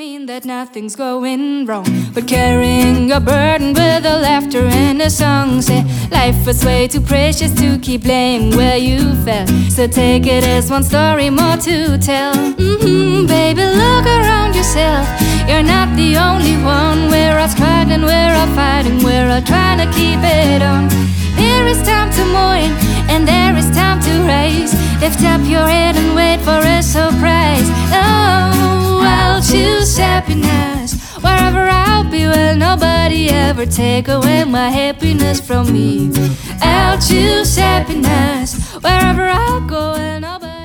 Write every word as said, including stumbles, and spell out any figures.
mean that nothing's going wrong, but carrying a burden with a laughter and a song. Say life was way too precious to keep laying where you fell, so take it as one story more to tell. Mm-hmm, baby, look around yourself. You're not the only one. We're all struggling, we're all fighting, we're all trying to keep it on. There is time to mourn and there is time to rise. Lift up your head and wait for a surprise. Oh, I'll choose happiness wherever I'll be. Well, nobody ever take away my happiness from me. I'll choose happiness wherever I'll go. Well, nobody